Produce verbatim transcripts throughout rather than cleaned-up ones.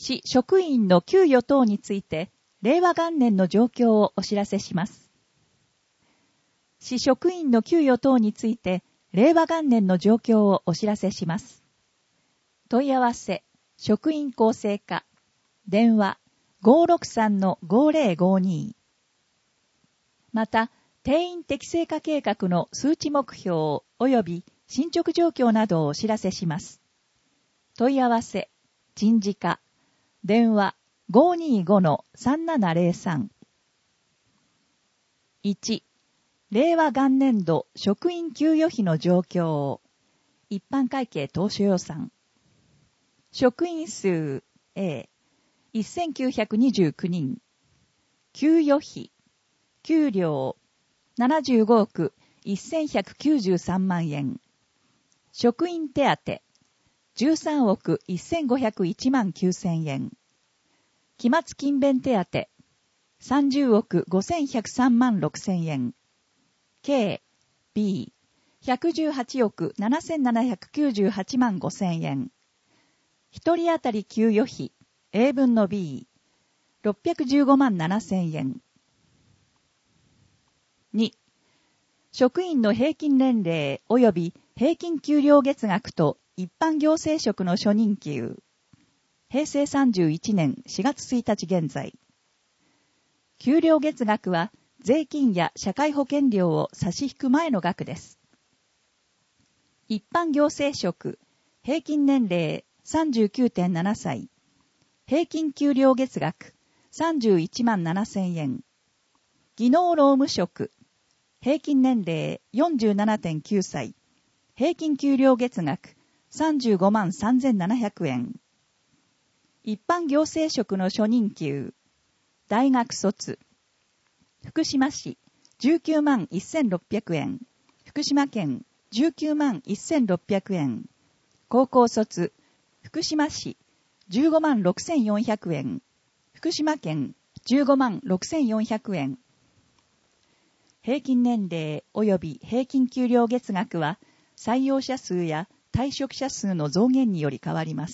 市職員の給与等について、令和元年の状況をお知らせします。市職員の給与等について、令和元年の状況をお知らせします。問い合わせ、職員構成課、電話 ごーろくさんのごーぜろごに。また、定員適正化計画の数値目標及び進捗状況などをお知らせします。問い合わせ、人事課、電話 ごーにーごのさんななぜろさん。いち、令和元年度職員給与費の状況。一般会計当初予算。職員数 A、せんきゅうひゃくにじゅうきゅうにん。給与費、給料、ななじゅうごおくせんひゃくきゅうじゅうさんまんえん。職員手当、じゅうさんおくせんごひゃくいちまんきゅうせんえん。期末勤勉手当、さんじゅうおくごせんひゃくさんまんろくせんえん。K、B、ひゃくじゅうはちおくななせんななひゃくきゅうじゅうはちまんごせんえん。一人当たり給与費、A 分の B、ろっぴゃくじゅうごまんななせんえん。に、職員の平均年齢及び平均給料月額と一般行政職の初任給。平成さんじゅういちねんしがつついたち現在。給料月額は税金や社会保険料を差し引く前の額です。一般行政職、平均年齢 さんじゅうきゅうてんななさい。平均給料月額さんじゅういちまんななせんえん。技能労務職、平均年齢 よんじゅうななてんきゅうさい。平均給料月額さんじゅうごまんさんぜんななひゃくえん。一般行政職の初任給、大学卒。福島市じゅうきゅうまんせんろっぴゃくえん。福島県じゅうきゅうまんせんろっぴゃくえん。高校卒、福島市じゅうごまんろくせんよんひゃくえん。福島県じゅうごまんろくせんよんひゃくえん。平均年齢及び平均給料月額は採用者数や退職者数の増減により変わります。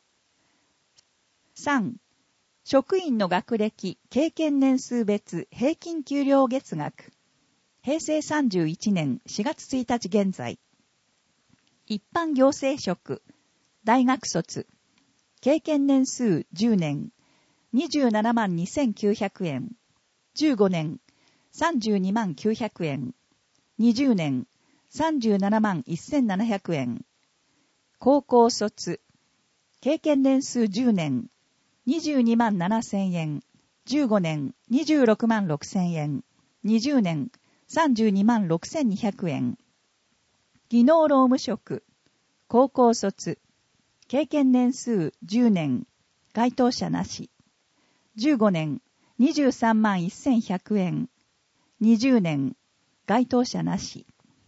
さん、職員の学歴、経験年数別平均給料月額。平成さんじゅういちねんしがつついたち現在。一般行政職、大学卒。経験年数じゅうねん、にじゅうななまんにせんきゅうひゃくえん。じゅうごねん、さんじゅうにまんきゅうひゃくえん。にじゅうねん、さんじゅうななまんせんななひゃくえん。高校卒。経験年数じゅうねん、にじゅうにまんななせんえん。じゅうごねん、にじゅうろくまんろくせんえん。にじゅうねん、さんじゅうにまんろくせんにひゃくえん。技能労務職。高校卒。経験年数じゅうねん。該当者なし。じゅうごねん、にじゅうさんまんせんひゃくえん。にじゅうねん、該当者なし。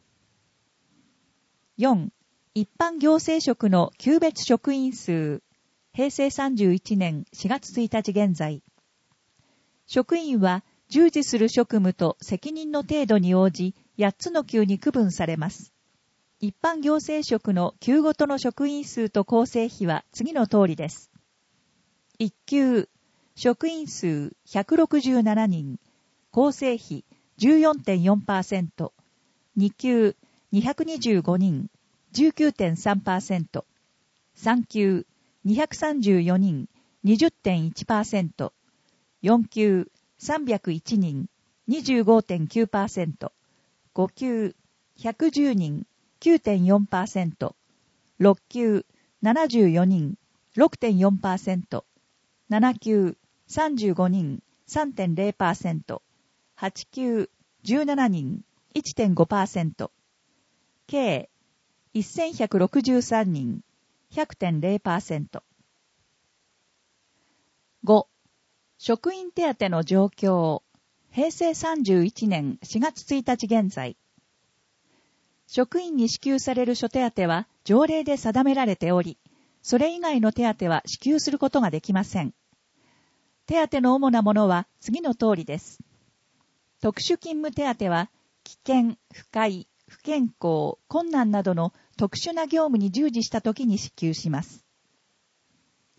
よん、一般行政職の級別職員数。平成さんじゅういちねんしがつついたち現在。職員は従事する職務と責任の程度に応じやっつの級に区分されます。一般行政職の級ごとの職員数と構成比は次の通りです。いち級、職員数ひゃくろくじゅうななにん、構成比 じゅうよんてんよんパーセント。に級、にひゃくにじゅうごにん、じゅうきゅうてんさんパーセント。さん級、にひゃくさんじゅうよにん、にじゅってんいちパーセント。よん級、さんびゃくいちにん、にじゅうごてんきゅうパーセント。ご級、ひゃくじゅうにん、きゅうてんよんパーセント。ろっ級、ななじゅうよにん、ろくてんよんパーセント。なな級、さんじゅうごにん、さんてんぜろパーセント。はち級、じゅうななにん、いってんごパーセント。計、せんひゃくろくじゅうさんにん、ひゃくてんぜろパーセント。ご、職員手当の状況。平成さんじゅういちねんしがつついたち現在。職員に支給される諸手当は条例で定められており、それ以外の手当は支給することができません。手当の主なものは次の通りです。特殊勤務手当は、危険、不快、不健康、困難などの特殊な業務に従事したときに支給します。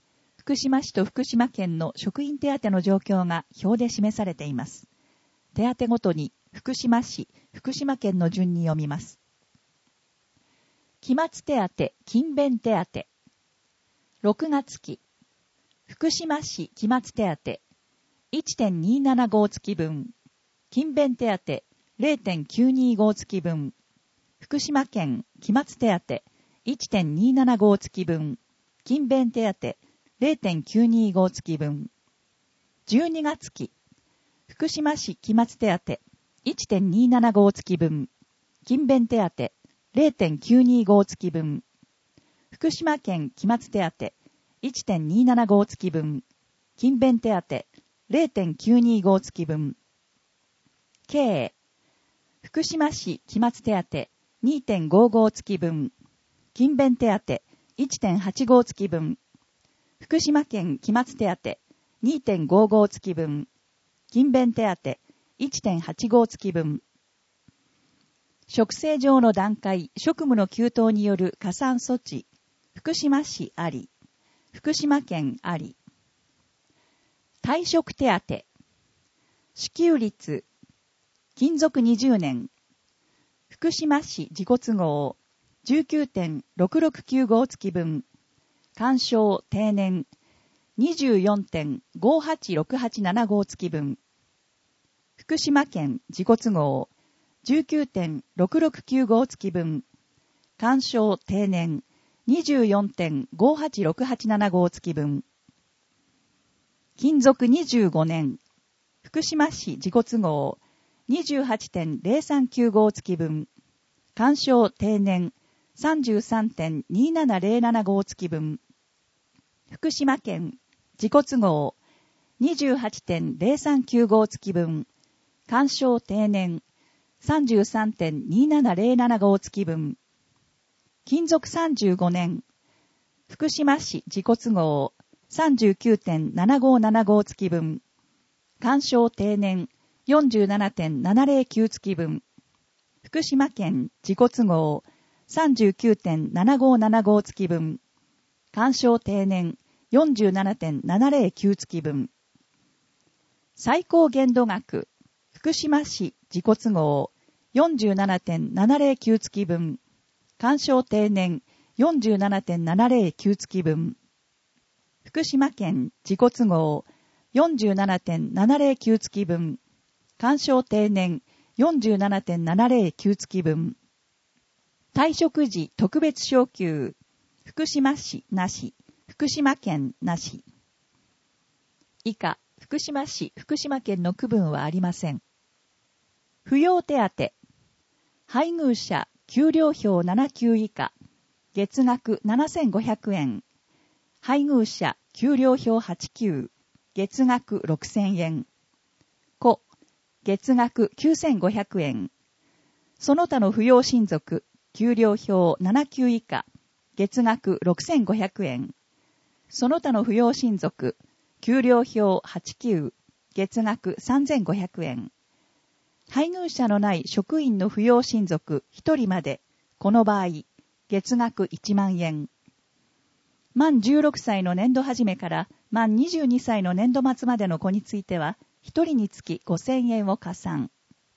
福島市と福島県の職員手当の状況が表で示されています。手当ごとに福島市、福島県の順に読みます。期末手当、勤勉手当。ろくがつ期、福島市期末手当 いってんにーななご 月分、勤勉手当 れいてんきゅうにーご 月分、福島県期末手当 いってんにーななご 月分、勤勉手当 れいてんきゅうにーご 月分。じゅうにがつ期、福島市期末手当 いってんにーななご 月分、勤勉手当 れいてんきゅうにーご 月分、福島県期末手当 いってんにーななご 月分、勤勉手当 れいてんきゅうにーご 月分。計、福島市期末手当 にてんごーご 月分、勤勉手当 いってんはちご 月分、福島県期末手当 にてんごーご 月分、勤勉手当 いってんはちご 月分。職制上の段階、職務の急騰による加算措置、福島市あり、福島県あり。退職手当、支給率、勤続にじゅうねん、福島市自己都合 じゅうきゅうてんろくろくきゅうご 月分、干渉定年 にじゅうよんてんごはちろくはちななご 月分、福島県自己都合 じゅうきゅうてんろくろくきゅうご 月分、干渉定年 にじゅうよんてんごはちろくはちななご 月分、勤続にじゅうごねん、福島市自己都合 にじゅうはちてんぜろさんきゅうご 月分、干渉定年 さんじゅうさんてんにーななぜろななご 月分、福島県自己都合 にじゅうはちてんぜろさんきゅうご 月分、干渉定年 さんじゅうさんてんにーななぜろななご 月分、勤続さんじゅうごねん、福島市自己都合 さんじゅうきゅうてんななごーななご 月分、干渉定年 よんじゅうななてんななぜろきゅう 月分、福島県自己都合 さんじゅうきゅうてんななごーななご 月分、干渉定年 よんじゅうななてんななぜろきゅう 月分。最高限度額、福島市自己都合 よんじゅうななてんななぜろきゅう 月分、干渉定年 よんじゅうななてんななぜろきゅう 月分。福島県自己都合 よんじゅうななてんななぜろきゅう 月分、干渉定年 よんじゅうななてんななぜろきゅう 月分。退職時特別昇給、福島市なし、福島県なし。以下、福島市、福島県の区分はありません。扶養手当、配偶者、給料表なな級以下、月額ななせんごひゃくえん。配偶者、給料表はち級、月額ろくせんえん。子、月額きゅうせんごひゃくえん。その他の扶養親族、給料表なな級以下、月額ろくせんごひゃくえん。その他の扶養親族、給料表はち級、月額さんぜんごひゃくえん。配偶者のない職員の扶養親族ひとりまで、この場合、月額いちまんえん。満じゅうろくさいの年度始めから満にじゅうにさいの年度末までの子については、ひとりにつきごせんえんを加算。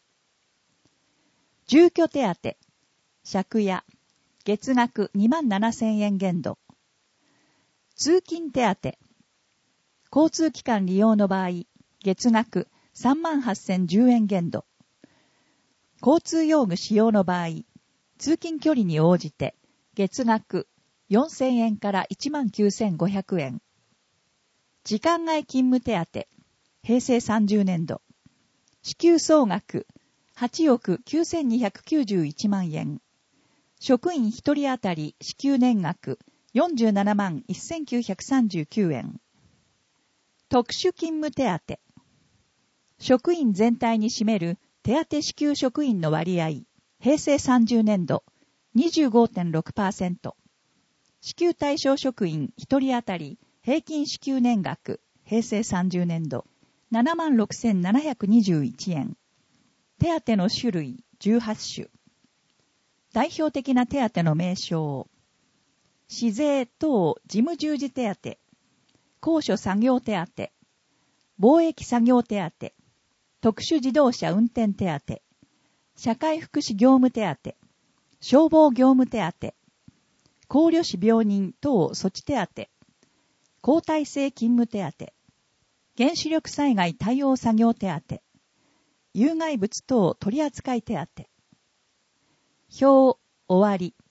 住居手当、借家、月額にまんななせんえん限度。通勤手当、交通機関利用の場合、月額さんまんはっせんじゅうえん限度。交通用具使用の場合、通勤距離に応じて、月額よんせんえんからいちまんきゅうせんごひゃくえん。時間外勤務手当、平成さんじゅうねんど。支給総額はちおくきゅうせんにひゃくきゅうじゅういちまんえん。職員ひとり当たり支給年額よんじゅうななまんせんきゅうひゃくさんじゅうきゅうえん。特殊勤務手当。職員全体に占める手当支給職員の割合、平成さんじゅうねんど にじゅうごてんろくパーセント。支給対象職員ひとり当たり平均支給年額、平成さんじゅうねんどななまんろくせんななひゃくにじゅういちえん。手当の種類じゅうはち種。代表的な手当の名称。市税等事務従事手当。 高所作業手当、貿易作業手当、特殊自動車運転手当、社会福祉業務手当、消防業務手当、考慮士病人等措置手当、交代制勤務手当、原子力災害対応作業手当、有害物等取扱手当。表終わり。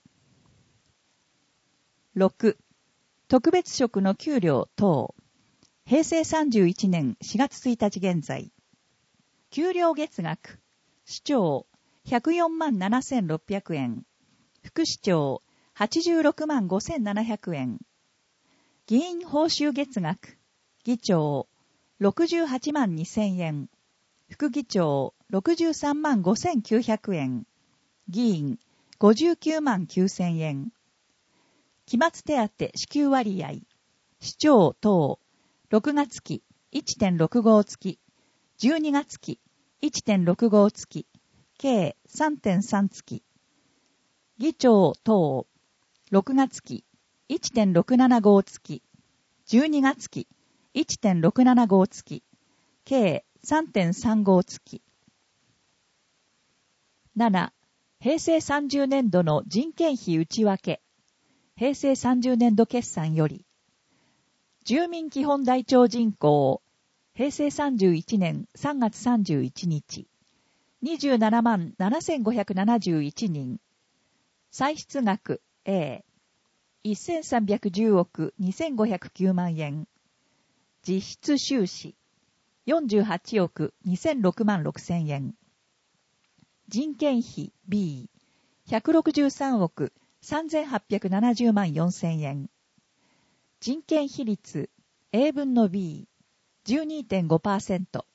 ろく. 特別職の給料等。平成さんじゅういちねんしがつついたち現在。給料月額。市長ひゃくよんまんななせんろっぴゃくえん。副市長はちじゅうろくまんごせんななひゃくえん。議員報酬月額。議長ろくじゅうはちまんにせんえん。副議長ろくじゅうさんまんごせんきゅうひゃくえん。議員ごじゅうきゅうまんきゅうせんえん。期末手当支給割合。市長等ろくがつ期 いってんろくご 月、じゅうにがつ期 いってんろくご 月、計 さんてんさん 月。議長等ろくがつ期 いってんろくななご 月、じゅうにがつ期 いってんろくななご 月、計 さんてんさんご 月。なな. 平成さんじゅうねん度の人件費内訳。平成さんじゅうねん度決算より。住民基本台帳人口。平成さんじゅういちねんさんがつさんじゅういちにち。にじゅうななまんななせんごひゃくななじゅういちにん。歳出額 A。せんさんびゃくじゅうおくにせんごひゃくきゅうまんえん。実質収支。よんじゅうはちおくにせんろくまんろくせんえん。人件費 B。ひゃくろくじゅうさんおくさんぜんはっぴゃくななじゅうまんよんせんえん。人件費率 A 分の B。じゅうにてんごパーセント。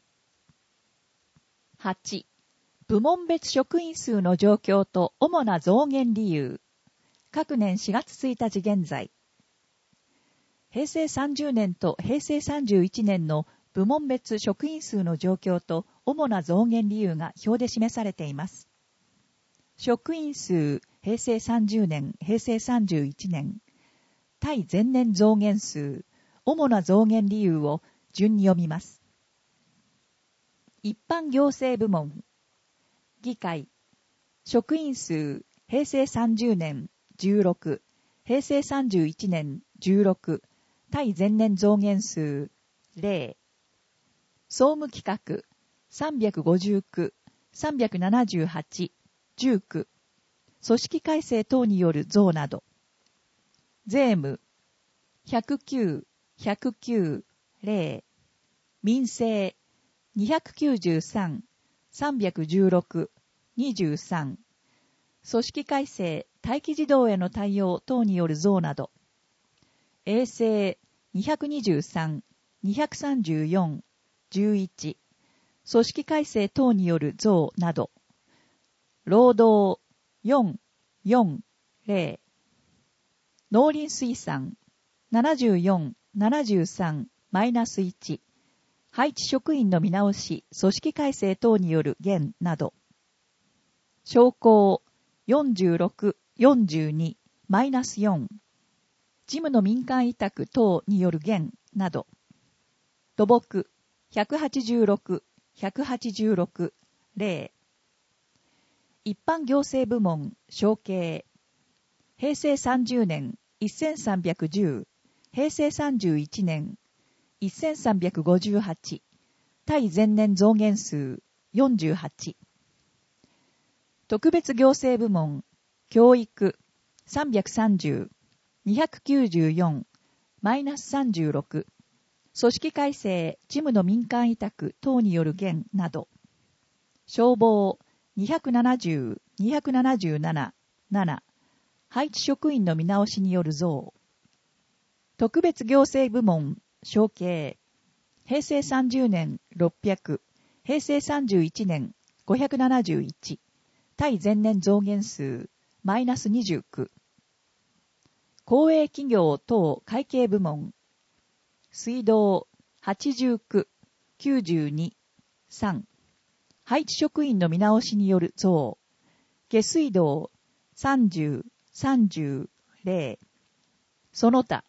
はち. 部門別職員数の状況と主な増減理由。各年しがつついたち現在。平成さんじゅうねんと平成さんじゅういちねんの部門別職員数の状況と主な増減理由が表で示されています。職員数、平成さんじゅうねん、平成さんじゅういちねん。対前年増減数、主な増減理由を順に読みます。一般行政部門。議会。職員数、平成さんじゅうねん、じゅうろく、平成さんじゅういちねん、じゅうろく、対前年増減数、ゼロ。総務企画、さんびゃくごじゅうきゅう、さんびゃくななじゅうはち、じゅうきゅう。組織改正等による増など。税務、ひゃくきゅう、ひゃくきゅう、ゼロ。民生、にひゃくきゅうじゅうさん、さんびゃくじゅうろく、にじゅうさん。組織改正、待機児童への対応等による増など。衛生、にひゃくにじゅうさん、にひゃくさんじゅうよん、じゅういち。組織改正等による増など。労働、よん、よん、ゼロ。農林水産、ななじゅうよん、ななじゅうさん、マイナスいち。配置職員の見直し、組織改正等による減など。商工、よんじゅうろく、よんじゅうに、マイナスよん。事務の民間委託等による減など。土木、ひゃくはちじゅうろく、ひゃくはちじゅうろく、ゼロ。一般行政部門、承継。平成さんじゅうねん、せんさんびゃくじゅう、平成さんじゅういちねん、せんさんびゃくごじゅうはち、対前年増減数、よんじゅうはち。特別行政部門、教育、さんびゃくさんじゅう、にひゃくきゅうじゅうよん、マイナスさんじゅうろく。組織改正、事務の民間委託等による減など。消防、にひゃくななじゅう、にひゃくななじゅうなな、なな。配置職員の見直しによる増。特別行政部門、承継。平成さんじゅうねん、ろっぴゃく。平成さんじゅういちねん、ごひゃくななじゅういち。対前年増減数、マイナスにじゅうきゅう。公営企業等会計部門。水道、はちじゅうきゅう、きゅうじゅうに、さん。配置職員の見直しによる増。下水道、さんじゅう、さんじゅう、ゼロ。その他、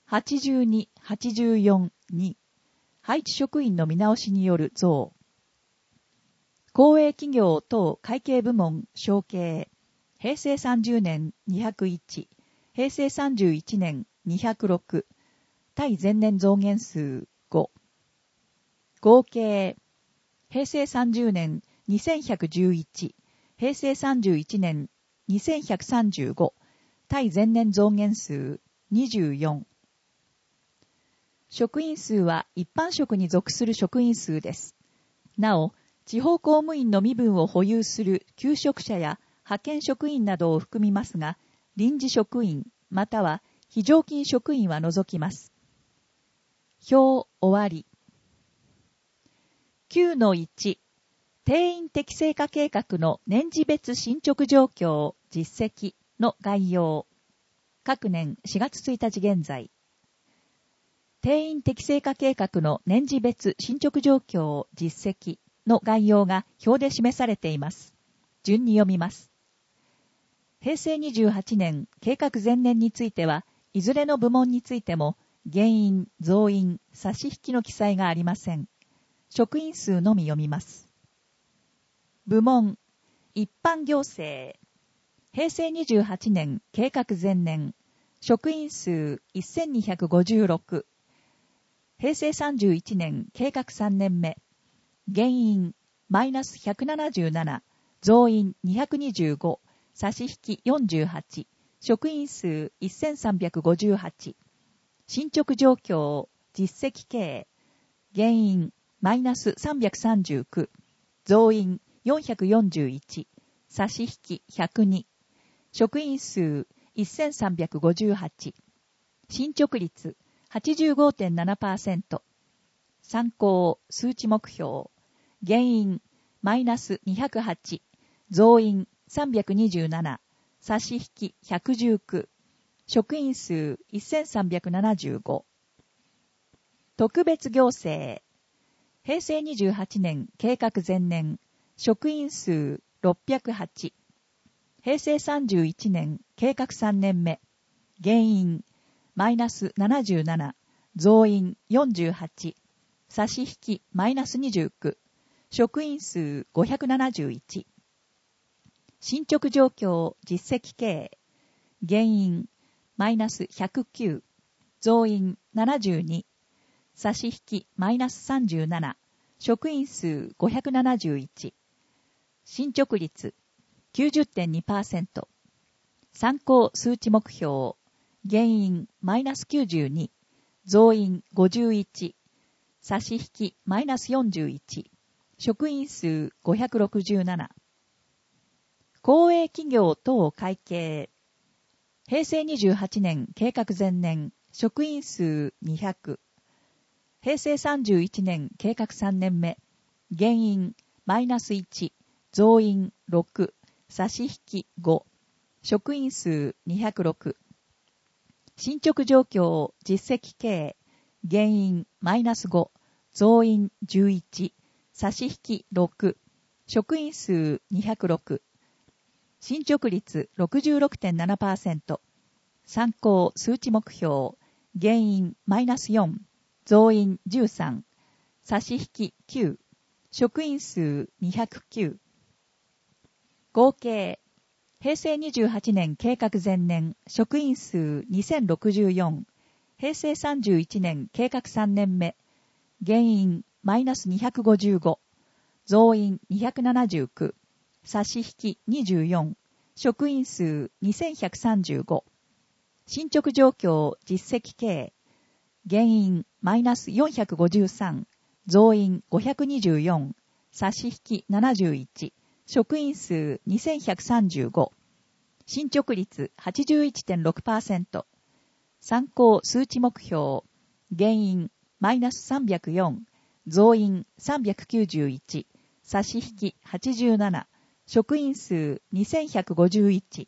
はちじゅうに、はちじゅうよん、に、配置職員の見直しによる増。公営企業等会計部門承継。平成さんじゅうねんにひゃくいち、平成さんじゅういちねんにひゃくろく、対前年増減数ご。合計。平成さんじゅうねんにせんひゃくじゅういち、平成さんじゅういちねんにせんひゃくさんじゅうご、対前年増減数にじゅうよん。職員数は一般職に属する職員数です。なお、地方公務員の身分を保有する求職者や派遣職員などを含みますが、臨時職員または非常勤職員は除きます。表終わり。きゅうのいち、定員適正化計画の年次別進捗状況実績の概要。各年しがつついたち現在。定員適正化計画の年次別進捗状況実績の概要が表で示されています。順に読みます。平成にじゅうはちねん計画前年については、いずれの部門についても、減員、増員、差し引きの記載がありません。職員数のみ読みます。部門、一般行政。平成にじゅうはちねん計画前年、職員数せんにひゃくごじゅうろく。平成さんじゅういちねん計画さんねんめ、減員、マイナスひゃくななじゅうなな、増員にひゃくにじゅうご、差し引きよんじゅうはち、職員数せんさんびゃくごじゅうはち。進捗状況、実績計、減員、マイナスさんびゃくさんじゅうきゅう、増員よんひゃくよんじゅういち、差し引きひゃくに、職員数せんさんびゃくごじゅうはち、進捗率 はちじゅうごてんななパーセント、参考数値目標、減員マイナスにひゃくはち、増員さんびゃくにじゅうなな、差し引きひゃくじゅうきゅう、職員数せんさんびゃくななじゅうご。特別行政。平成にじゅうはちねん計画前年、職員数ろっぴゃくはち。平成さんじゅういちねん計画さんねんめ、減員マイナスななじゅうなな、増員よんじゅうはち、差し引きマイナスにじゅうきゅう、職員数ごひゃくななじゅういち。進捗状況実績計、減員マイナスひゃくきゅう、増員ななじゅうに、差し引きマイナスさんじゅうなな、職員数ごひゃくななじゅういち。進捗率 きゅうじゅってんにパーセント。参考数値目標、減員マイナスきゅうじゅうに、増員ごじゅういち、差し引きマイナスよんじゅういち、職員数ごひゃくろくじゅうなな。公営企業等会計。平成にじゅうはちねん計画前年、職員数にひゃく。平成さんじゅういちねん計画さんねんめ、減員マイナスいち、増員ろく、差し引きご、職員数にひゃくろく。進捗状況実績計、減員マイナスご、増員じゅういち、差し引きろく、職員数にひゃくろく。進捗率 ろくじゅうろくてんななパーセント。参考数値目標、減員マイナスよん、増員じゅうさん、差し引ききゅう、職員数にひゃくきゅう。合計、平成にじゅうはちねん計画前年、職員数にせんろくじゅうよん、平成さんじゅういちねん計画さんねんめ、減員マイナスにひゃくごじゅうご、増員にひゃくななじゅうきゅう、差し引きにじゅうよん、職員数にせんひゃくさんじゅうご。進捗状況実績計、減員マイナスよんひゃくごじゅうさん、増員ごひゃくにじゅうよん、差し引きななじゅういち、職員数にせんひゃくさんじゅうご。進捗率 はちじゅういってんろくパーセント。参考数値目標、減員マイナスさんびゃくよん、増員さんびゃくきゅうじゅういち、差し引きはちじゅうなな、職員数にせんひゃくごじゅういち。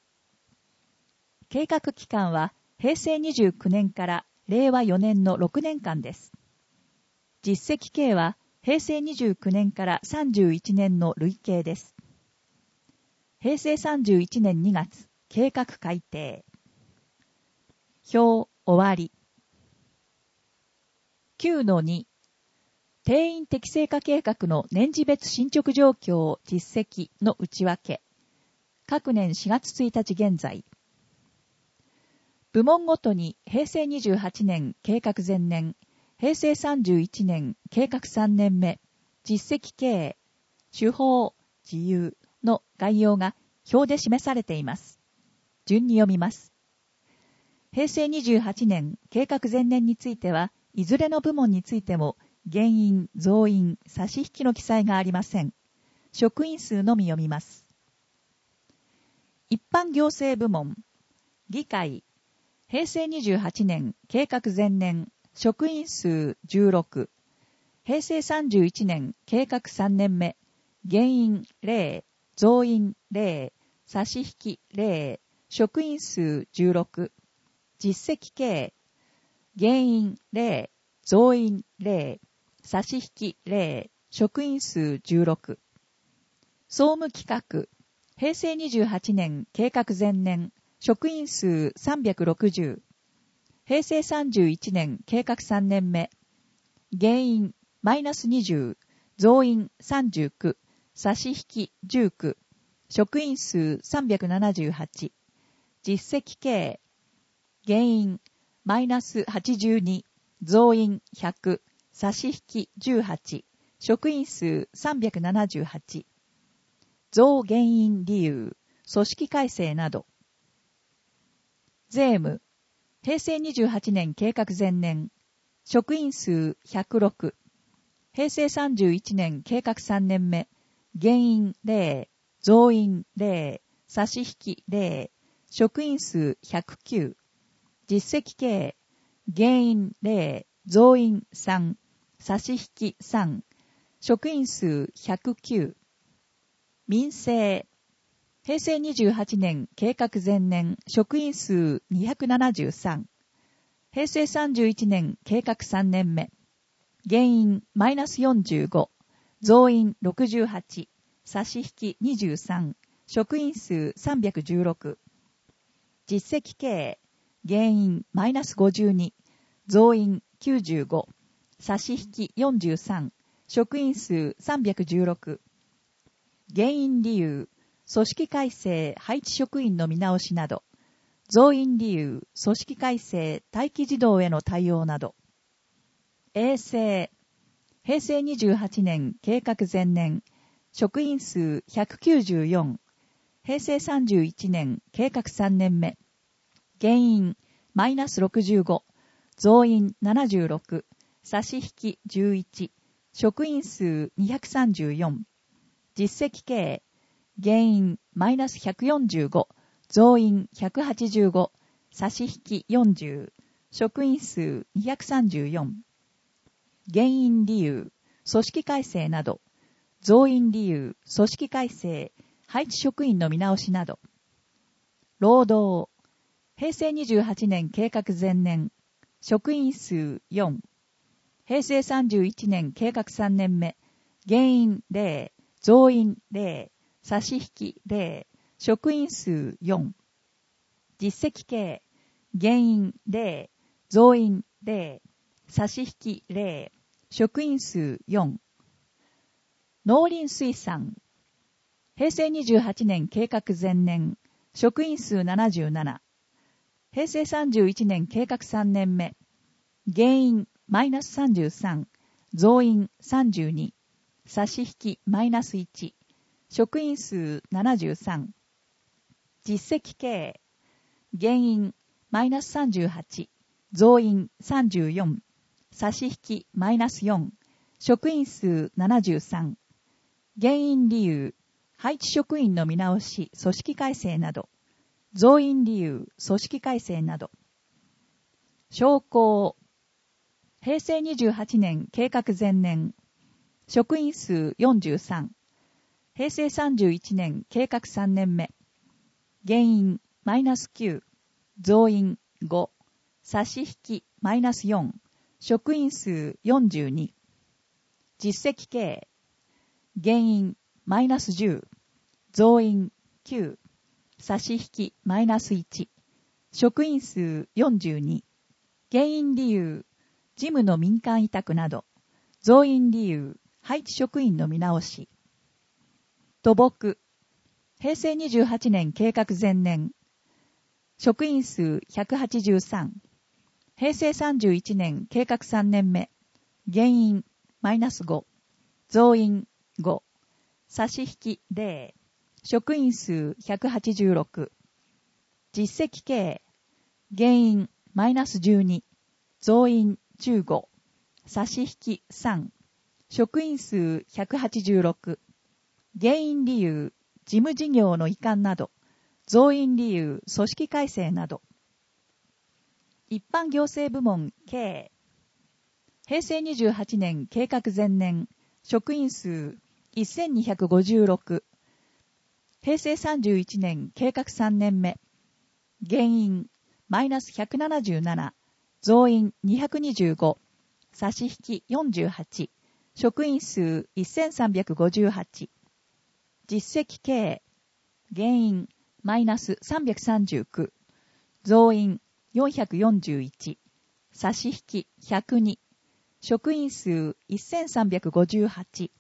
計画期間は平成にじゅうきゅうねんから令和よねんのろくねんかんです。実績計は平成にじゅうきゅうねんからさんじゅういちねんの累計です。平成さんじゅういちねんにがつ、計画改定。表終わり。 きゅうのに、定員適正化計画の年次別進捗状況実績の内訳。各年しがつついたち現在。部門ごとに平成にじゅうはちねん計画前年、平成さんじゅういちねん計画さんねんめ、実績経営、手法、自由の概要が表で示されています。順に読みます。平成にじゅうはちねん計画前年については、いずれの部門についても、減員、増員、差し引きの記載がありません。職員数のみ読みます。一般行政部門、議会、平成にじゅうはちねん計画前年、職員数じゅうろく、平成さんじゅういちねん計画さんねんめ、減員ゼロ、増員ゼロ、差し引きゼロ、職員数じゅうろく、実績経営、減員ゼロ、増員ゼロ、差し引きゼロ、職員数じゅうろく。総務企画、平成にじゅうはちねん計画前年、職員数さんびゃくろくじゅう。平成さんじゅういちねん計画さんねんめ、減員マイナスにじゅう、増員さんじゅうきゅう、差し引きじゅうきゅう、職員数さんびゃくななじゅうはち。実績経営、減員マイナスはちじゅうに、増員ひゃく、差し引きじゅうはち、職員数さんびゃくななじゅうはち。増減員理由、組織改正など。税務、平成にじゅうはちねん計画前年、職員数ひゃくろく、平成さんじゅういちねん計画さんねんめ、減員ゼロ、増員ゼロ、差し引きゼロ、職員数ひゃくきゅう、実績経営、減員ゼロ、増員さん、差し引きさん、職員数ひゃくきゅう。民生、平成にじゅうはちねん計画前年、職員数にひゃくななじゅうさん、平成さんじゅういちねん計画さんねんめ、減員マイナスよんじゅうご、増員ろくじゅうはち、差し引きにじゅうさん、職員数さんびゃくじゅうろく。実績経営、減員マイナスごじゅうに、増員きゅうじゅうご、差し引きよんじゅうさん、職員数さんびゃくじゅうろく。減員理由、組織改正配置職員の見直しなど、増員理由、組織改正待機児童への対応など。衛生、平成にじゅうはちねん計画前年、職員数ひゃくきゅうじゅうよん、平成さんじゅういちねん計画さんねんめ、減員マイナスろくじゅうご、増員ななじゅうろく、差し引きじゅういち、職員数にひゃくさんじゅうよん、実績経営、減員マイナスひゃくよんじゅうご、増員ひゃくはちじゅうご、差し引きよんじゅう、職員数にひゃくさんじゅうよん。減員理由、組織改正など、増員理由、組織改正、配置職員の見直しなど。労働、平成にじゅうはちねん計画前年、職員数よん、平成さんじゅういちねん計画さんねんめ、減員ゼロ、増員ゼロ、差し引きゼロ、職員数よん。実績経営、減員ゼロ、増員ゼロ、差し引きゼロ、職員数よん。農林水産、平成にじゅうはちねん計画前年、職員数ななじゅうなな、平成さんじゅういちねん計画さんねんめ、減員マイナスさんじゅうさん、増員さんじゅうに、差し引きマイナスいち、職員数ななじゅうさん。実績経営、減員マイナスさんじゅうはち、増員さんじゅうよん、差し引きマイナスよん、職員数ななじゅうさん。減員理由、配置職員の見直し、組織改正など、増員理由、組織改正など。商工、平成にじゅうはちねん計画前年、職員数よんじゅうさん、平成さんじゅういちねん計画さんねんめ、減員マイナスきゅう、増員ご、差し引きマイナスよん、職員数よんじゅうに。実績経営、減員マイナスじゅう、増員きゅう、差し引きマイナスいち、職員数よんじゅうに。減員理由、 事務の民間委託など、増員理由、配置職員の見直し。土木、平成にじゅうはちねん計画前年、職員数ひゃくはちじゅうさん、平成さんじゅういちねん計画さんねんめ、減員マイナスご、増員ご、差し引きゼロ、職員数ひゃくはちじゅうろく、実績計、減員マイナスじゅうに、増員じゅうご、差し引きさん、職員数ひゃくはちじゅうろく、減員理由、事務事業の移管など、増員理由、組織改正など。一般行政部門計、平成にじゅうはちねん計画前年、職員数せんにひゃくごじゅうろく、平成さんじゅういちねん計画さんねんめ、減員マイナスひゃくななじゅうなな、増員にひゃくにじゅうご、差し引きよんじゅうはち、職員数せんさんびゃくごじゅうはち、実績計、減員マイナスさんびゃくさんじゅうきゅう、増員よんひゃくよんじゅういち、差し引きひゃくに、職員数せんさんびゃくごじゅうはち。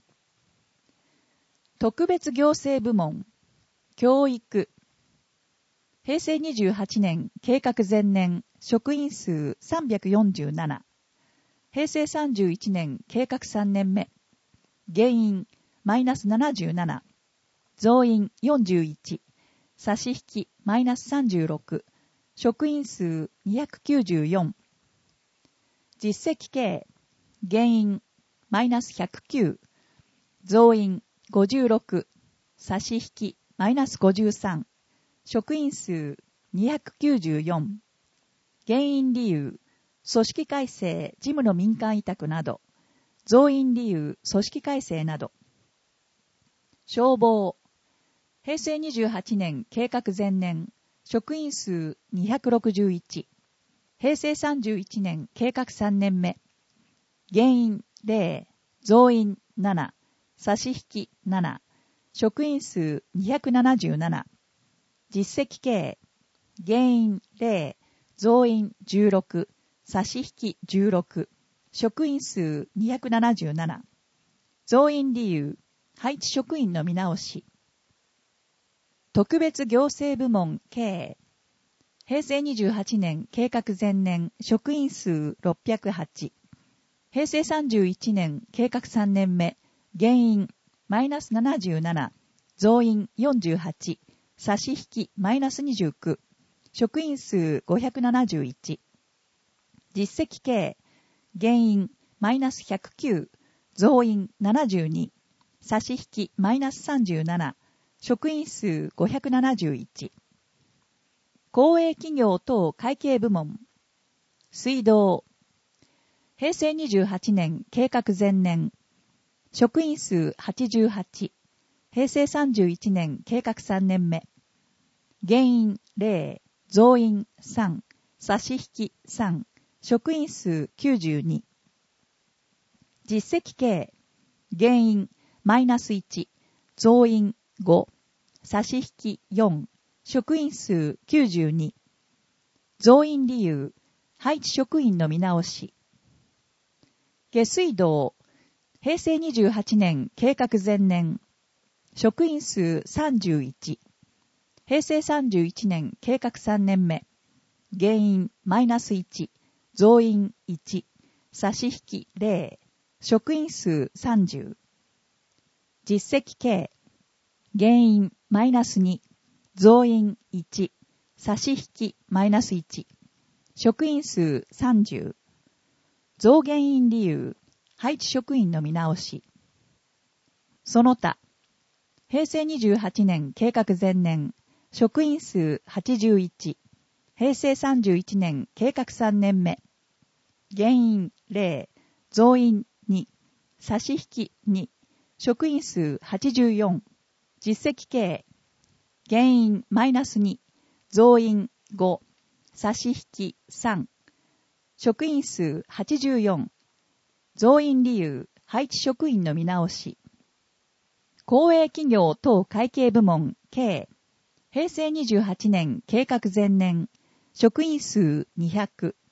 特別行政部門、教育。平成にじゅうはちねん計画前年、職員数さんびゃくよんじゅうなな。平成さんじゅういちねん計画さんねんめ、減員マイナスななじゅうなな、増員よんじゅういち、差し引きマイナスさんじゅうろく、職員数にひゃくきゅうじゅうよん。実績計、減員マイナスひゃくきゅう、増員ごじゅうろく、差し引きマイナスごじゅうさん、職員数にひゃくきゅうじゅうよん。減員理由、組織改正事務の民間委託など、増員理由組織改正など。消防、平成にじゅうはちねん計画前年、職員数にひゃくろくじゅういち、平成さんじゅういちねん計画さんねんめ、減員ゼロ、増員なな、差し引きなな、職員数にひゃくななじゅうなな、実績計、減員ゼロ、増員じゅうろく、差し引きじゅうろく、職員数にひゃくななじゅうなな、増員理由、配置職員の見直し。特別行政部門計、平成にじゅうはちねん計画前年、職員数ろっぴゃくはち、平成さんじゅういちねん計画さんねんめ、減員マイナスななじゅうなな、増員よんじゅうはち、差し引きマイナスにじゅうきゅう、職員数ごひゃくななじゅういち、実績計、減員マイナスひゃくきゅう、増員ななじゅうに、差し引きマイナスさんじゅうなな、職員数ごひゃくななじゅういち。公営企業等会計部門、水道。平成にじゅうはちねん計画前年、職員数はちじゅうはち、平成さんじゅういちねん計画さんねんめ、減員ゼロ、増員さん、差し引きさん、職員数きゅうじゅうに。実績計、減員マイナスいち、増員ご、差し引きよん、職員数きゅうじゅうに。増員理由、配置職員の見直し。下水道、平成にじゅうはちねん計画前年、職員数さんじゅういち、平成さんじゅういちねん計画さんねんめ、減員マイナスいち、増員いち、差し引きゼロ、職員数さんじゅう。実績計、減員マイナスに、増員いち、差し引きマイナスいち、職員数さんじゅう。増減員理由、配置職員の見直し。その他、平成にじゅうはちねん計画前年、職員数はちじゅういち、平成さんじゅういちねん計画さんねんめ、減員ゼロ、増員に、差し引きに、職員数はちじゅうよん、実績計、減員マイナスに、増員ご、差し引きさん、職員数はちじゅうよん、増員理由、配置職員の見直し。公営企業等会計部門計、平成にじゅうはちねん計画前年、職員数にひゃく、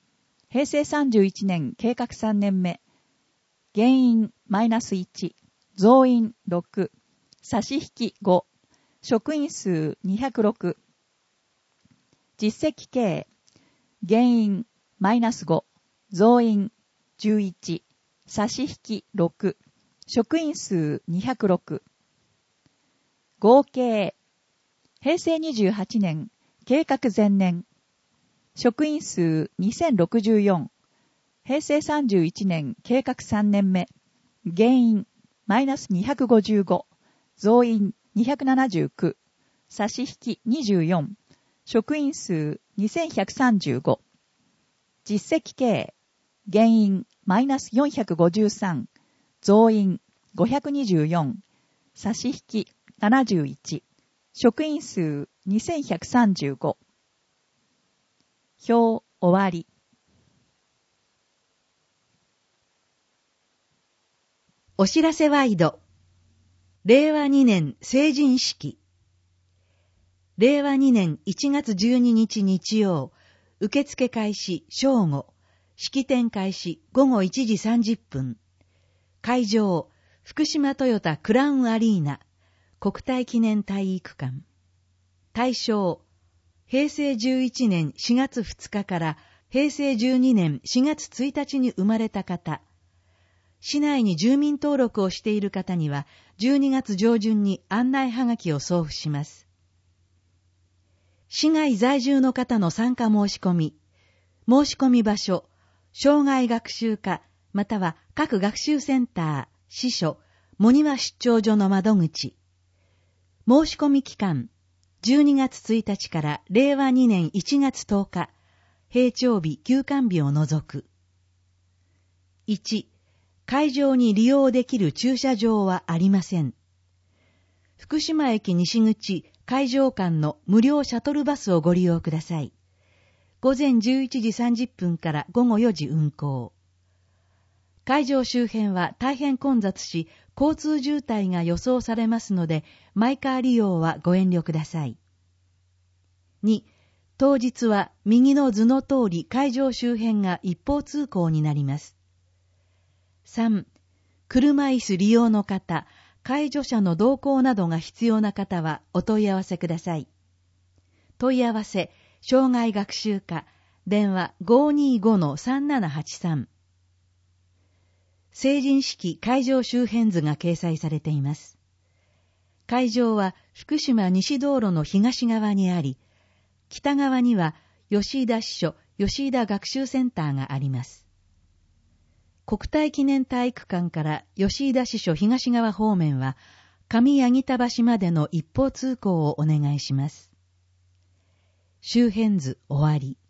平成さんじゅういちねん計画さんねんめ、減員マイナスいち、増員ろく、差し引きご、職員数にひゃくろく、実績経営、減員マイナスご、増員じゅういち、差し引きろく、職員数にひゃくろく、合計、平成にじゅうはちねん計画前年、職員数にせんろくじゅうよん、平成さんじゅういちねん計画さんねんめ、減員マイナスにひゃくごじゅうご、増員にひゃくななじゅうきゅう、差し引きにじゅうよん、職員数にせんひゃくさんじゅうご、実績経営、減員マイナスよんひゃくごじゅうさん、増員ごひゃくにじゅうよん、差し引きななじゅういち、職員数にせんひゃくさんじゅうご。表終わり。 お知らせワイド。れいわにねん成人式。れいわにねんいちがつじゅうににち日曜、受付開始正午、式典開始ごごいちじさんじゅっぷん。会場、福島トヨタクラウンアリーナ、国体記念体育館。対象、平成じゅういちねんしがつふつかから平成じゅうにねんしがつついたちに生まれた方。市内に住民登録をしている方にはじゅうにがつ上旬に案内はがきを送付します。市外在住の方の参加申し込み、申し込み場所、障害学習課または各学習センター、支所、茂庭出張所の窓口。申し込み期間、じゅうにがつついたちかられいわにねんいちがつとおか、平長日、休館日を除く。いち、会場に利用できる駐車場はありません。福島駅西口、会場間の無料シャトルバスをご利用ください。ごぜんじゅういちじさんじゅっぷんからごごよじ運行。会場周辺は大変混雑し、交通渋滞が予想されますので、マイカー利用はご遠慮ください。に、当日は右の図の通り会場周辺が一方通行になります。さん、車椅子利用の方、介助者の同行などが必要な方はお問い合わせください。問い合わせ、障害学習課、電話 ごーにーごのさんななはちさん。成人式会場周辺図が掲載されています。会場は福島西道路の東側にあり、北側には吉井田支所、吉井田学習センターがあります。国体記念体育館から吉井田支所東側方面は、上八木田橋までの一方通行をお願いします。周辺図終わり。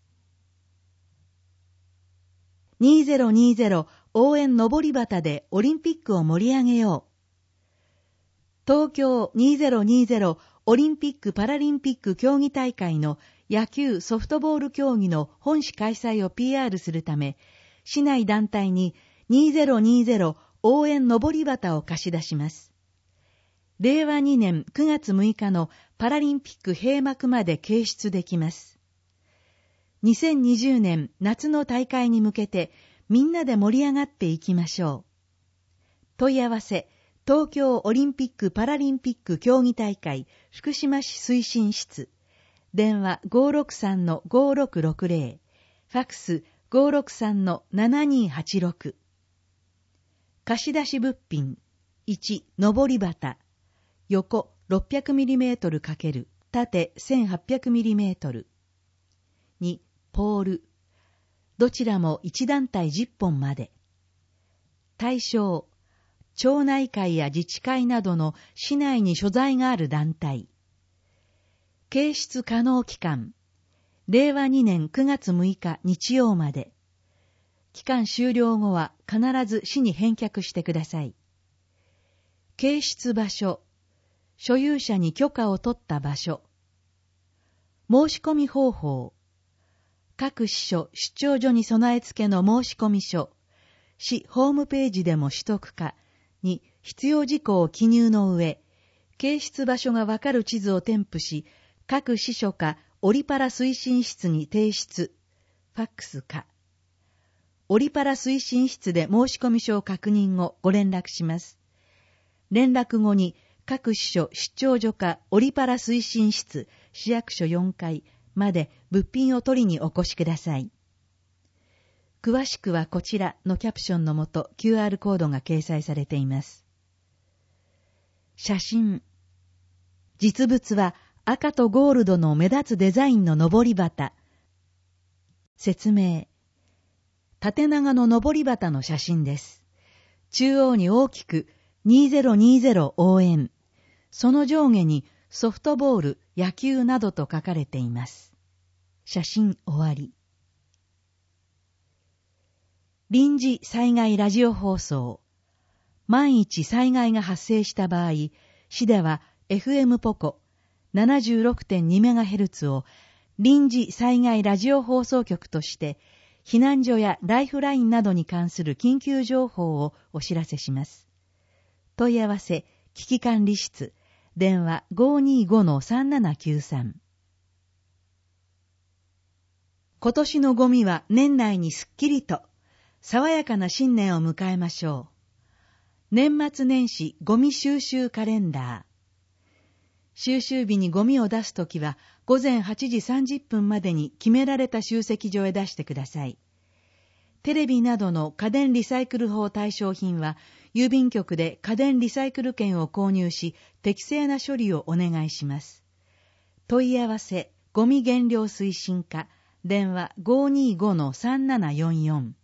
にせんにじゅう応援のぼり旗でオリンピックを盛り上げよう。東京にせんにじゅうオリンピック・パラリンピック競技大会の野球・ソフトボール競技の本市開催を ピーアール するため、市内団体ににせんにじゅう応援のぼり旗を貸し出します。れいわにねんくがつむいかのパラリンピック閉幕まで掲出できます。にせんにじゅうねん夏の大会に向けてみんなで盛り上がっていきましょう。問い合わせ、東京オリンピック・パラリンピック競技大会福島市推進室、電話 ごーろくさんのごーろくろくぜろ、ファックス ごーろくさんのななにーはちろく。貸し出し物品、いち、のぼり旗、横 ろっぴゃくミリメートル×縦 せんはっぴゃくミリメートル。に、ポール。どちらもいち団体じゅっぽんまで。対象、町内会や自治会などの市内に所在がある団体。掲出可能期間、れいわにねんくがつむいか日曜まで。期間終了後は必ず市に返却してください。掲出場所、所有者に許可を取った場所。申し込み方法、各支所、出張所に備え付けの申し込み書、市ホームページでも取得かに必要事項を記入の上、掲出場所がわかる地図を添付し、各支所かオリパラ推進室に提出、ファックスか。 オリパラ推進室で申込書を確認後ご連絡します。連絡後に各支所出張所かオリパラ推進室市役所よんかいまで物品を取りにお越しください。詳しくはこちらのキャプションのもと キューアール コードが掲載されています。写真。実物は赤とゴールドの目立つデザインの上り旗。説明。縦長の上り旗の写真です。中央に大きくにせんにじゅう応援。その上下にソフトボール、野球などと書かれています。写真終わり。臨時災害ラジオ放送。万一災害が発生した場合、市では エフエム ポコ ななじゅうろくてんにメガヘルツ を臨時災害ラジオ放送局として、避難所やライフラインなどに関する緊急情報をお知らせします。問い合わせ、危機管理室、電話 ごーにーごのさんななきゅうさん。今年のゴミは年内にすっきりと、爽やかな新年を迎えましょう。年末年始ゴミ収集カレンダー。収集日にゴミを出すときは午前はちじさんじゅっぷんまでに決められた集積所へ出してください。テレビなどの家電リサイクル法対象品は郵便局で家電リサイクル券を購入し適正な処理をお願いします。問い合わせゴミ減量推進課電話 ごーにーごのさんななよんよん。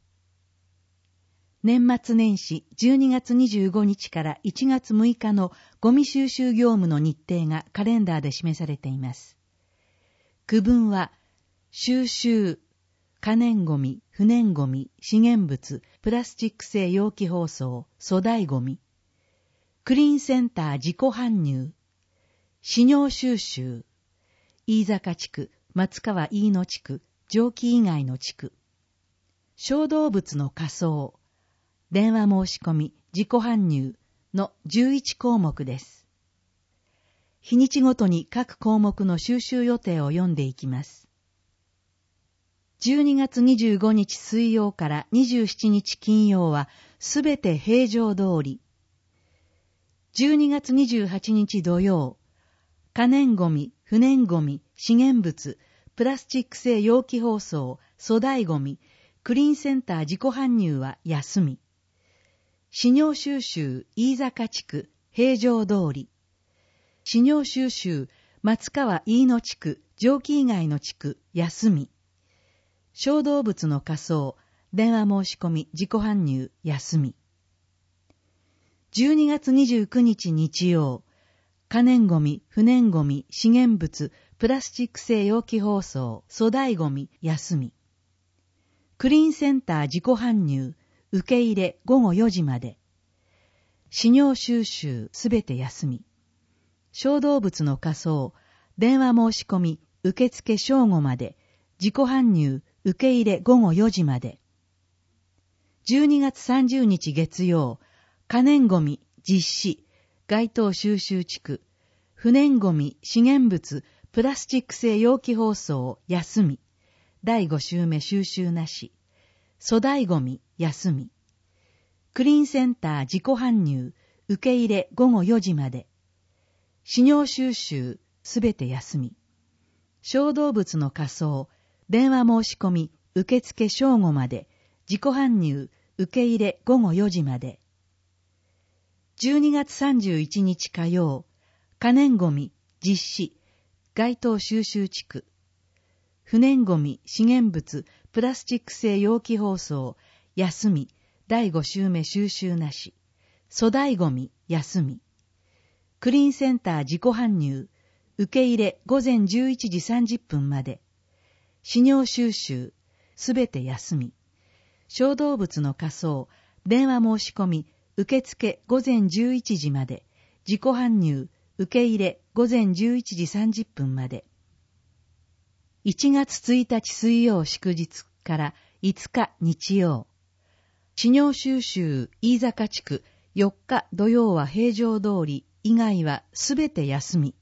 年末年始じゅうにがつにじゅうごにちからいちがつむいかのゴミ収集業務の日程がカレンダーで示されています。区分は、収集、可燃ゴミ、不燃ゴミ、資源物、プラスチック製容器包装、粗大ゴミ、クリーンセンター自己搬入、飼料収集、飯坂地区、松川飯野地区、蒸気以外の地区、小動物の火葬、電話申し込み、自己搬入のじゅういちこうもくです。日にちごとに各項目の収集予定を読んでいきます。じゅうにがつにじゅうごにち水曜からにじゅうしちにち金曜はすべて平常通り。じゅうにがつにじゅうはちにち土曜、可燃ゴミ、不燃ゴミ、資源物、プラスチック製容器包装、粗大ゴミ、クリーンセンター自己搬入は休み。飼料収集、飯坂地区、平常通り。飼料収集、松川飯野地区、蒸気以外の地区、休み。小動物の火葬、電話申し込み、自己搬入、休み。じゅうにがつにじゅうくにち日曜、可燃ゴミ、不燃ゴミ、資源物、プラスチック製容器包装、粗大ゴミ、休み。クリーンセンター自己搬入、受け入れごごよじまで。飼料収集すべて休み。小動物の火葬、電話申し込み、受付正午まで。自己搬入、受け入れごごよじまで。じゅうにがつさんじゅうにち月曜、可燃ゴミ、実施、該当収集地区、不燃ゴミ、資源物、プラスチック製容器包装、休み。だいご週目収集なし。粗大ゴミ、休み。クリーンセンター自己搬入、受け入れごごよじまで。飼料収集、すべて休み。小動物の火葬、電話申し込み、受付正午まで。自己搬入、受け入れごごよじまで。じゅうにがつさんじゅういちにち火曜、可燃ゴミ、実施、該当収集地区。不燃ゴミ、資源物、プラスチック製容器包装、休み、だいご週目収集なし。粗大ゴミ、休み。クリーンセンター自己搬入、受け入れごぜんじゅういちじさんじゅっぷんまで。飼料収集、すべて休み。小動物の火葬、電話申し込み、受付ごぜんじゅういちじまで。自己搬入、受け入れごぜんじゅういちじさんじゅっぷんまで。いちがつついたち水曜祝日からいつか日曜。飼料収集飯坂地区よっか土曜は平常通り以外はすべて休み。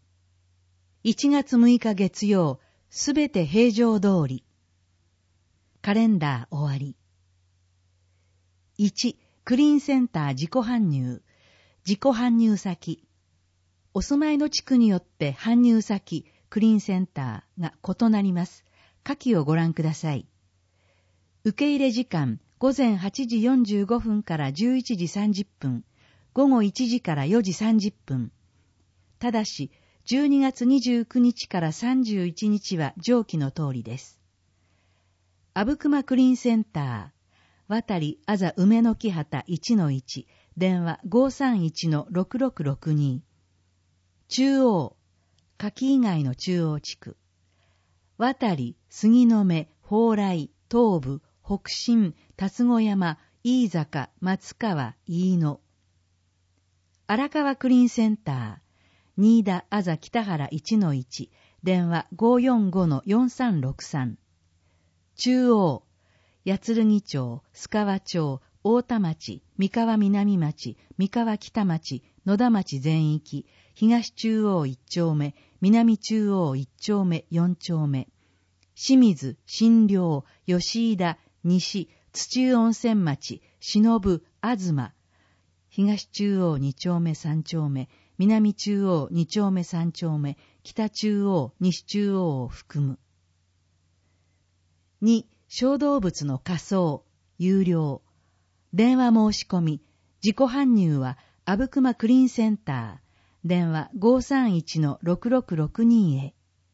いちがつむいか月曜すべて平常通り。 カレンダー終わり。いち、クリーンセンター自己搬入。自己搬入先。お住まいの地区によって搬入先、クリーンセンターが異なります。下記をご覧ください。受け入れ時間、午前はちじよんじゅうごふんからじゅういちじさんじゅっぷん、午後いちじからよじさんじゅっぷん。ただし、じゅうにがつにじゅうくにちからさんじゅういちにちは上記の通りです。阿武隈クリーンセンター、渡りあざ梅の木畑 いちのいち、電話 ごさんいちのろくろくろくに。中央、柿以外の中央地区。渡り、杉の目、蓬莱、東部、北進、辰子山、飯坂、松川、飯野。荒川クリーンセンター、新田あざ北原 いちのいち、電話 ごよんごのよんさんろくさん。中央、八剣町、須川町、大田町、三河南町、三河北町、野田町全域、東中央いっちょうめ、南中央いっちょうめよんちょうめ、清水、新寮、吉井田、西、土湯温泉町、忍、東、東中央にちょうめさんちょうめ、南中央にちょうめさんちょうめ、北中央、西中央を含む。に、小動物の火葬、有料。電話申し込み、自己搬入は、阿武隈クリーンセンター、電話 ごさんいちのろくろくろくに へ。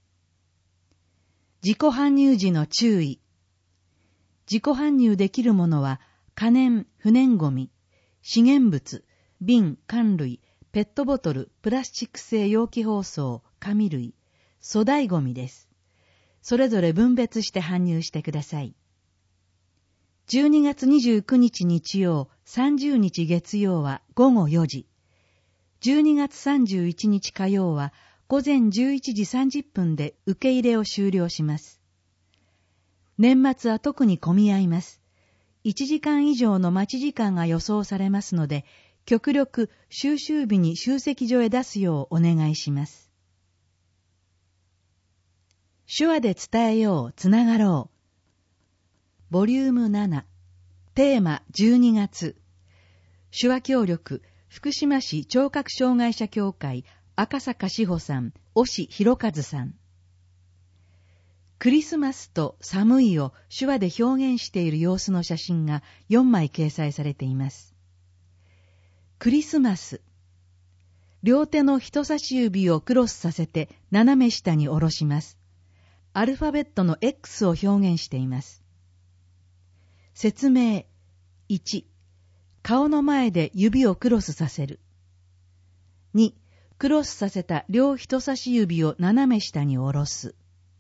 自己搬入時の注意。自己搬入できるものは、可燃、不燃ゴミ、資源物、瓶、缶類、ペットボトル、プラスチック製容器包装、紙類、粗大ゴミです。それぞれ分別して搬入してください。じゅうにがつにじゅうくにち日曜、さんじゅうにち月曜はごごよじ。じゅうにがつさんじゅういちにち火曜は午前じゅういちじさんじゅっぷんで受け入れを終了します。年末は特に混み合います。いちじかん以上の待ち時間が予想されますので、極力収集日に集積所へ出すようお願いします。手話で伝えよう、つながろう。ボリュームなな、テーマじゅうにがつ。手話協力、福島市聴覚障害者協会、赤坂志保さん、押博和さん。クリスマスと寒いを手話で表現している様子の写真がよんまい掲載されています。クリスマス。両手の人差し指をクロスさせて斜め下に下ろします。アルファベットの X を表現しています。説明。いち、顔の前で指をクロスさせる。に、クロスさせた両人差し指を斜め下に下ろす。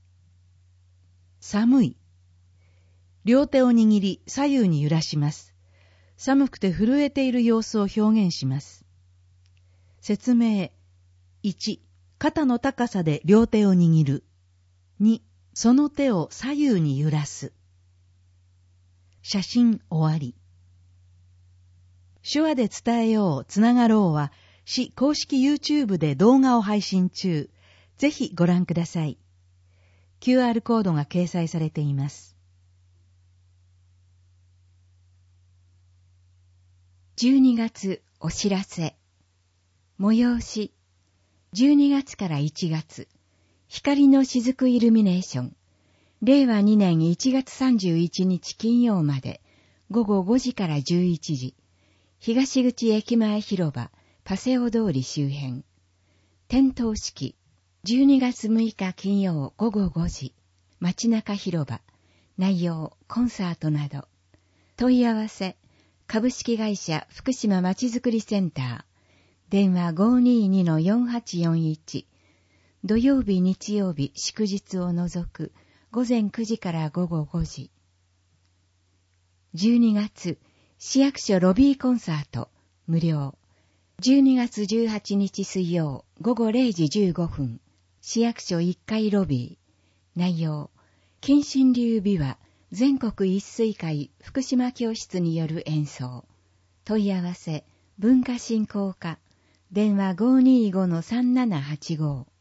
寒い。両手を握り左右に揺らします。寒くて震えている様子を表現します。説明。いち、肩の高さで両手を握る。に、その手を左右に揺らす。写真終わり。手話で伝えよう、つながろうは、市公式 YouTube で動画を配信中。ぜひご覧ください。キューアール コードが掲載されています。 じゅうにがつお知らせ。催し。じゅうにがつからいちがつ。光の雫イルミネーション。れいわにねんいちがつさんじゅういちにち金曜まで、ごごごじからじゅういちじ。東口駅前広場、パセオ通り周辺。点灯式。じゅうにがつむいか金曜ごごごじ。街中広場。内容、コンサートなど。問い合わせ。株式会社福島まちづくりセンター。電話 ごーにーにのよんはちよんいち。土曜日日曜日祝日を除く午前くじからごごごじ。じゅうにがつ市役所ロビーコンサート無料。じゅうにがつじゅうはちにち水曜ごごれいじじゅうごふん市役所いっかいロビー。内容、近親流琵琶全国一水会福島教室による演奏。問い合わせ文化振興課電話 ごーにーごのさんななはちご。